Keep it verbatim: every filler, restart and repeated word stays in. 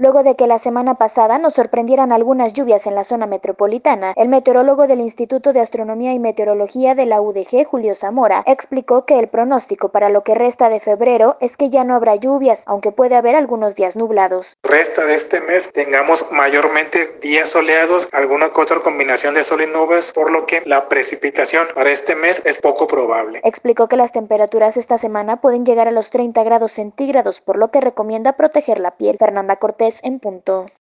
Luego de que la semana pasada nos sorprendieran algunas lluvias en la zona metropolitana, el meteorólogo del Instituto de Astronomía y Meteorología de la U D G, Julio Zamora, explicó que el pronóstico para lo que resta de febrero es que ya no habrá lluvias, aunque puede haber algunos días nublados. Resta de este mes tengamos mayormente días soleados, alguna que otra combinación de sol y nubes, por lo que la precipitación para este mes es poco probable. Explicó que las temperaturas esta semana pueden llegar a los treinta grados centígrados, por lo que recomienda proteger la piel. Fernanda Cortés en punto.